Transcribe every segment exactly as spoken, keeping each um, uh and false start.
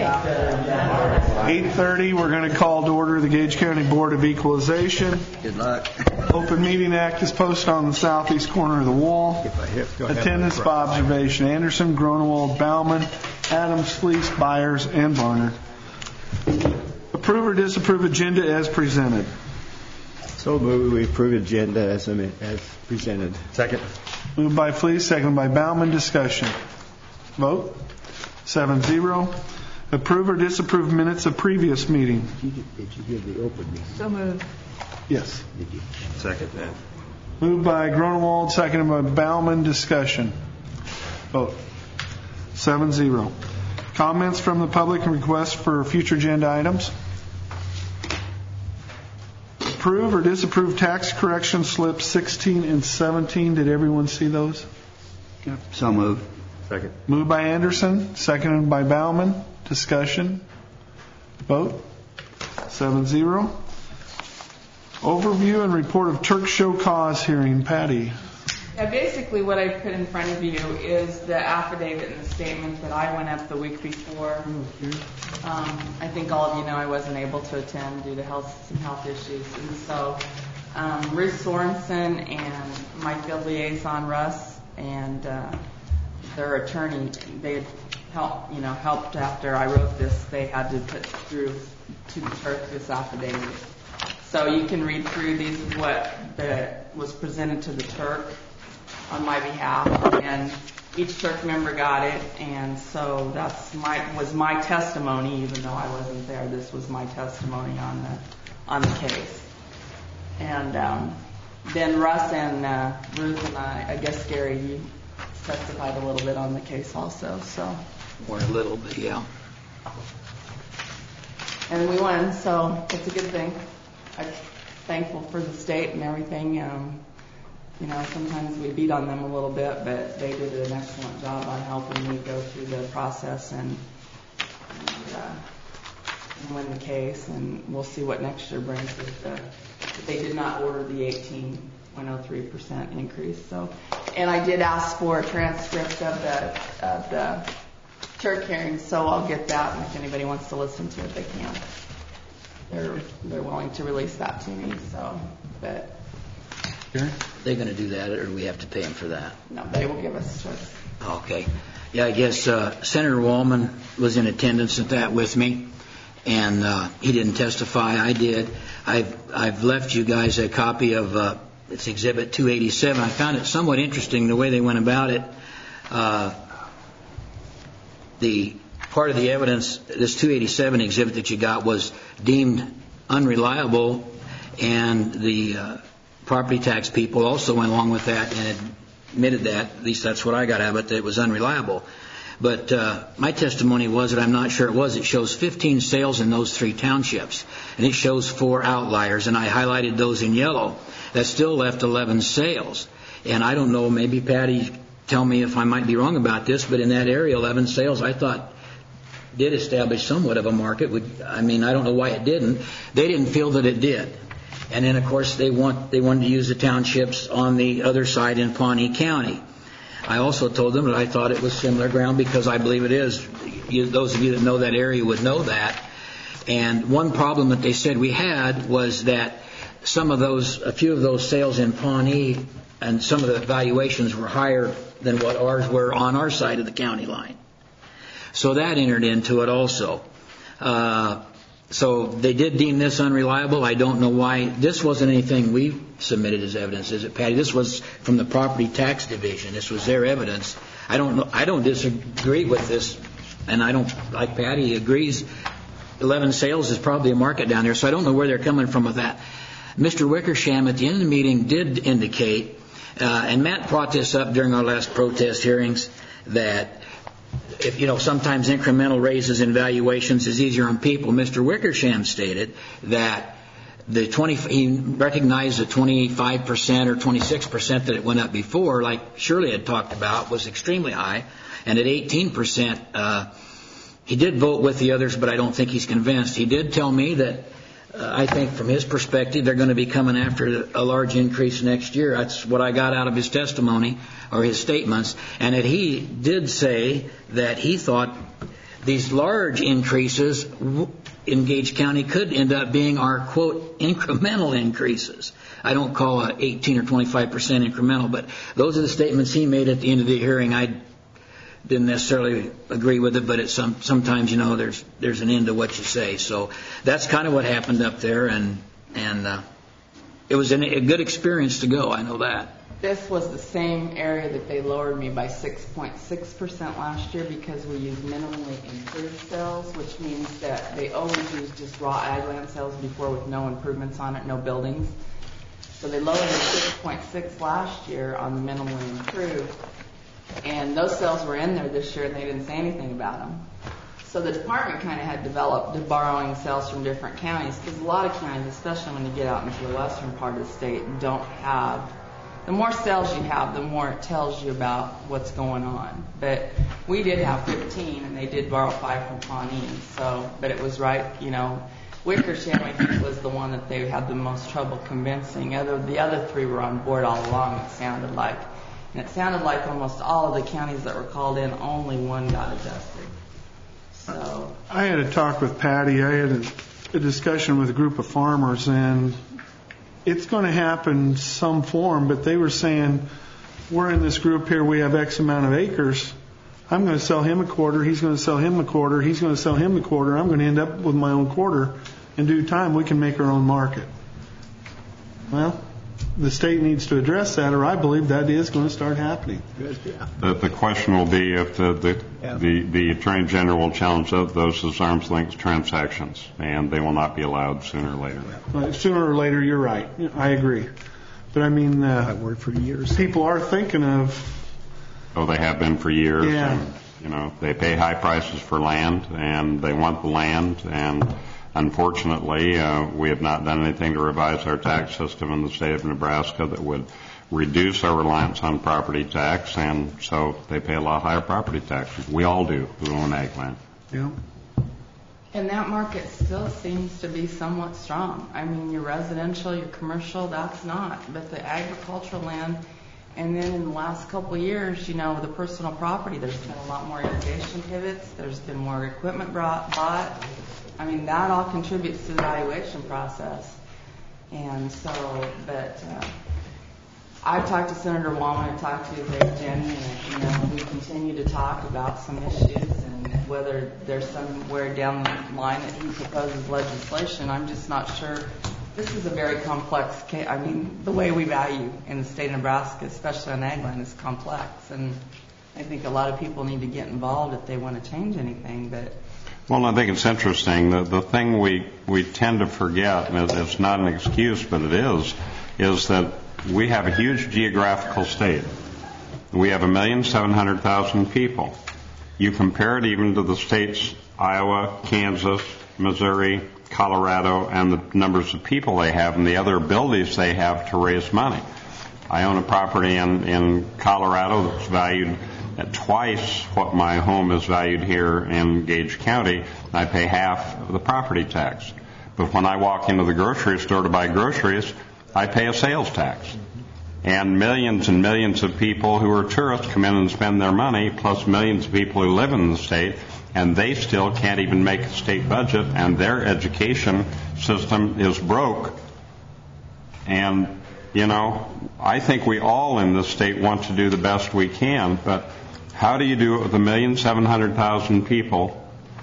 eight thirty, we're going to call to order the Gage County Board of Equalization. Good luck. Open Meeting Act is posted on the southeast corner of the wall. Attendance by observation: Anderson, Gronewald, Bauman, Adams, Fleece, Byers, and Barnard. Approve or disapprove agenda as presented. So moved. We approve agenda as, as presented. Second. Moved by Fleece, seconded by Bauman. Discussion. Vote. Seven zero. Approve or disapprove minutes of previous meeting. Did you, did you give the open meeting? So moved. Yes. Did you? Second that. Moved by Gronewald, seconded by Bauman. Discussion. Vote. Seven zero. Comments from the public and requests for future agenda items. Approve or disapprove tax correction slips sixteen and seventeen. Did everyone see those? Yep. So moved. Second. Moved by Anderson, seconded by Bauman. Discussion. Vote. Seven zero. Overview and report of Turk Show Cause hearing. Patty. Yeah, basically what I put in front of you is the affidavit and the statement that I went up the week before. Um, I think all of you know I wasn't able to attend due to health, some health issues. And so um, Ruth Sorensen and my field liaison, Russ, and uh, their attorney, they had helped, you know, helped after I wrote this. They had to put through to the Turk this affidavit. So you can read through. These is what the, was presented to the Turk on my behalf, and each Turk member got it, and so that's my was my testimony. Even though I wasn't there, this was my testimony on the on the case. And um, then Russ and uh, Ruth and I, I guess Gary, you testified a little bit on the case also. So Or a little bit, yeah. And we won, so it's a good thing. I'm thankful for the state and everything. Um, you know, sometimes we beat on them a little bit, but they did an excellent job on helping me go through the process and, and, uh, and win the case. And we'll see what next year brings. With the, they did not order the eighteen point oh three percent increase. So, and I did ask for a transcript of the of the Turk hearing, so I'll get that. And if anybody wants to listen to it, they can. They're they're willing to release that to me. So, but They're going to do that, or do we have to pay them for that? no, they will give us a choice. Okay. Yeah, I guess uh, Senator Wallman was in attendance at that with me, and uh, he didn't testify. I did. I've I've left you guys a copy of uh, it's Exhibit two eighty-seven. I found it somewhat interesting the way they went about it. Uh, the part of the evidence, this two eighty-seven exhibit that you got, was deemed unreliable, and the uh, property tax people also went along with that and admitted that, at least that's what I got out of it, that it was unreliable. But uh, my testimony was that I'm not sure it was. It shows fifteen sales in those three townships, and it shows four outliers, and I highlighted those in yellow. That still left eleven sales. And I don't know, maybe Patty, tell me if I might be wrong about this, but in that area, eleven sales, I thought did establish somewhat of a market. Would, I mean, I don't know why it didn't. They didn't feel that it did. And then, of course, they want they wanted to use the townships on the other side in Pawnee County. I also told them that I thought it was similar ground because I believe it is. You, those of you that know that area would know that. And one problem that they said we had was that some of those, a few of those sales in Pawnee and some of the valuations were higher than what ours were on our side of the county line. So that entered into it also. Uh, So they did deem this unreliable. I don't know why. This wasn't anything we submitted as evidence, is it, Patty? This was from the Property Tax Division. This was their evidence. I don't know. I don't disagree with this, and I don't, like Patty agrees, eleven sales is probably a market down there, so I don't know where they're coming from with that. Mister Wickersham at the end of the meeting did indicate, uh, and Matt brought this up during our last protest hearings, that if, you know, sometimes incremental raises in valuations is easier on people. Mister Wickersham stated that the twenty, he recognized the twenty-five percent or twenty-six percent that it went up before, like Shirley had talked about, was extremely high. And at eighteen percent, uh, he did vote with the others, but I don't think he's convinced. He did tell me that uh, I think from his perspective, they're going to be coming after a large increase next year. That's what I got out of his testimony or his statements. And that he did say that he thought these large increases w- in Gage County could end up being our, quote, incremental increases. I don't call a eighteen or twenty-five percent incremental, but those are the statements he made at the end of the hearing. I didn't necessarily agree with it, but it's some, sometimes, you know, there's there's an end to what you say. So that's kind of what happened up there, and and uh, it was an, a good experience to go. I know that. This was the same area that they lowered me by six point six percent last year because we use minimally improved sales, which means that they always use just raw ag land sales before with no improvements on it, no buildings. So they lowered it six point six last year on the minimally improved. And those sales were in there this year and they didn't say anything about them. So the department kind of had developed the borrowing sales from different counties because a lot of counties, especially when you get out into the western part of the state, don't have. The more sales you have, the more it tells you about what's going on. But we did have fifteen, and they did borrow five from Pawnee. So, but it was right, you know. Wickersham, I think, was the one that they had the most trouble convincing. Other, the other three were on board all along. It sounded like, and it sounded like almost all of the counties that were called in, only one got adjusted. So I had a talk with Patty. I had a, a discussion with a group of farmers, and it's going to happen some form, but they were saying, we're in this group here, we have X amount of acres. I'm going to sell him a quarter, he's going to sell him a quarter, he's going to sell him a quarter, I'm going to end up with my own quarter. In due time, we can make our own market. Well, the state needs to address that, or I believe that is going to start happening. The, the question will be if the the, Yeah. the the Attorney General will challenge those as arm's length transactions, and they will not be allowed sooner or later. Well, sooner or later, you're right. I agree. But I mean, I uh, worked for years. people are thinking of, Oh, they have been for years. Yeah. And, you know, they pay high prices for land, and they want the land, and unfortunately, uh, we have not done anything to revise our tax system in the state of Nebraska that would reduce our reliance on property tax, and so they pay a lot higher property taxes. We all do who own ag land. you know, and that market still seems to be somewhat strong. I mean, your residential, your commercial, that's not. But the agricultural land, and then in the last couple of years, you know, the personal property, there's been a lot more irrigation pivots. There's been more equipment brought, bought. I mean, that all contributes to the valuation process. And so, but uh, I've talked to Senator Wallman, I've talked to his aide Jenny, and, you know, we continue to talk about some issues and whether there's somewhere down the line that he proposes legislation. I'm just not sure. This is a very complex case. I mean, the way we value in the state of Nebraska, especially on ag land, is complex. And I think a lot of people need to get involved if they want to change anything. But Well, I think it's interesting. The, the thing we, we tend to forget, and it's, it's not an excuse, but it is, is that we have a huge geographical state. We have a million seven hundred thousand people. You compare it even to the states Iowa, Kansas, Missouri, Colorado, and the numbers of people they have and the other abilities they have to raise money. I own a property in, in Colorado that's valued at twice what my home is valued here in Gage County. I pay half of the property tax. But when I walk into the grocery store to buy groceries, I pay a sales tax. And millions and millions of people who are tourists come in and spend their money, plus millions of people who live in the state, and they still can't even make a state budget, and their education system is broke. And, you know, I think we all in this state want to do the best we can, but how do you do it with a million seven hundred thousand people?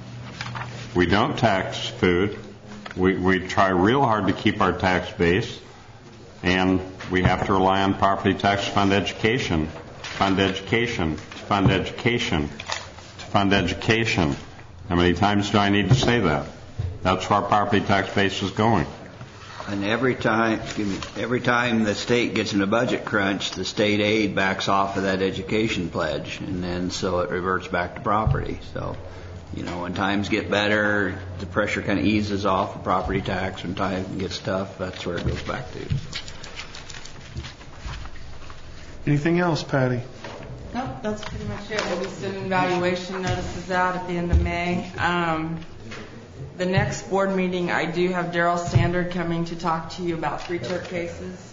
We don't tax food. We, we try real hard to keep our tax base, and we have to rely on property tax to fund education, fund education, to fund education, to fund education. How many times do I need to say that? That's where our property tax base is going. And every time, excuse me, every time the state gets in a budget crunch, the state aid backs off of that education pledge, and then so it reverts back to property. So, you know, when times get better, the pressure kind of eases off of property tax. When time gets tough, that's where it goes back to. anything else, Patty? nope, that's pretty much it. We'll be sending valuation notices out at the end of May. Um, the next board meeting, I do have Daryl Standard coming to talk to you about three Turk cases.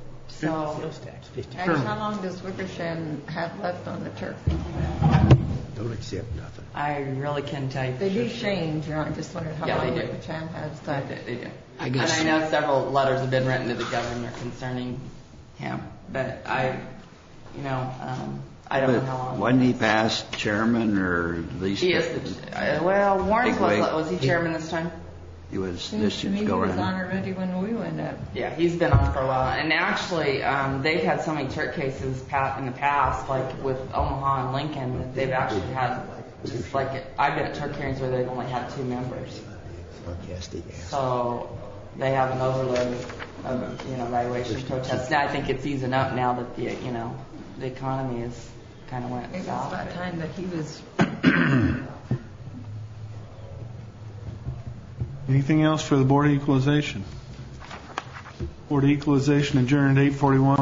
So, And how long does Wickersham have left on the turf? Don't accept nothing. I really couldn't tell you. for They do sure. change, you know, I just wondered how Yeah, they long do. Rick Cham has They done. do, they do. I guess- And I know several letters have been written to the governor concerning him, but I, you know, um, I don't know how long. Wasn't he past chairman or at least? He is, the- uh, well, Warren's was, Big wig. was he chairman this time? He was, Seems this to me he go was on around. already when we went up. Yeah, he's been on for a while. And actually, um, they've had so many Turk cases pa- in the past, like with Omaha and Lincoln, that they've actually had, just like, I've been at Turk hearings where they've only had two members. Sarcastic ass. So they have an overload of, you know, valuation protests. Now I think it's easing up now that the, you know, the economy is kind of went It was south. about time that he was. Anything else for the Board of Equalization? Board of Equalization adjourned eight forty-one.